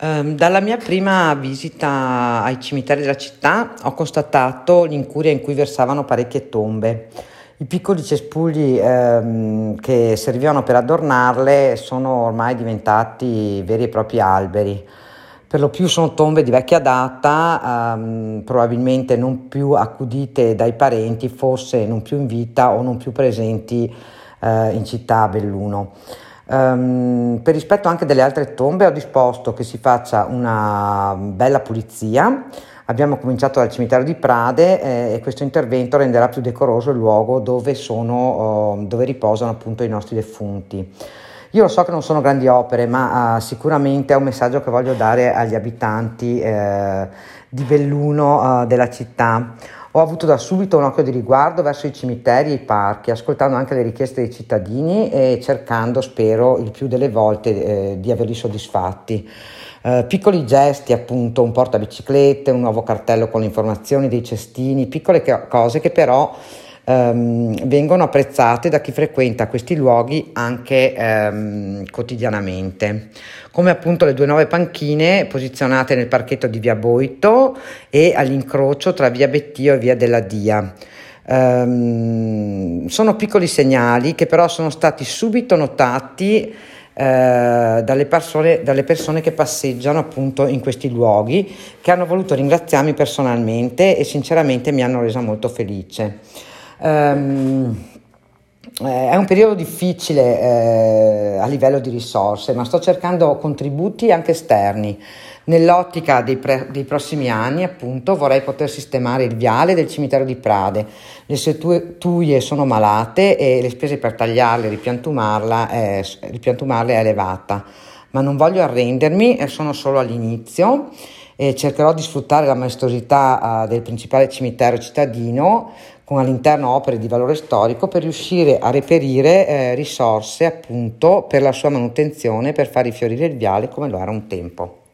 Dalla mia prima visita ai cimiteri della città ho constatato l'incuria in cui versavano parecchie tombe. I piccoli cespugli che servivano per adornarle sono ormai diventati veri e propri alberi. Per lo più sono tombe di vecchia data, probabilmente non più accudite dai parenti, forse non più in vita o non più presenti in città a Belluno. Per rispetto anche delle altre tombe ho disposto che si faccia una bella pulizia. Abbiamo cominciato dal cimitero di Prade e questo intervento renderà più decoroso il luogo dove riposano appunto i nostri defunti. Io lo so che non sono grandi opere, ma sicuramente è un messaggio che voglio dare agli abitanti di Belluno, della città. Ho avuto da subito un occhio di riguardo verso i cimiteri e i parchi, ascoltando anche le richieste dei cittadini e cercando, spero, il più delle volte di averli soddisfatti. Piccoli gesti, appunto, un portabiciclette, un nuovo cartello con le informazioni dei cestini, piccole cose che però vengono apprezzate da chi frequenta questi luoghi anche quotidianamente, come appunto le due nuove panchine posizionate nel parchetto di via Boito e all'incrocio tra via Bettio e via della Dia. Sono piccoli segnali che però sono stati subito notati dalle persone che passeggiano appunto in questi luoghi, che hanno voluto ringraziarmi personalmente e sinceramente mi hanno resa molto felice. È un periodo difficile a livello di risorse, ma sto cercando contributi anche esterni. Nell'ottica dei prossimi anni, appunto, vorrei poter sistemare il viale del cimitero di Prade. Le sue tuie sono malate e le spese per tagliarle e ripiantumarle è elevata, ma non voglio arrendermi, sono solo all'inizio e cercherò di sfruttare la maestosità del principale cimitero cittadino con all'interno opere di valore storico per riuscire a reperire risorse appunto per la sua manutenzione, per far rifiorire il viale come lo era un tempo.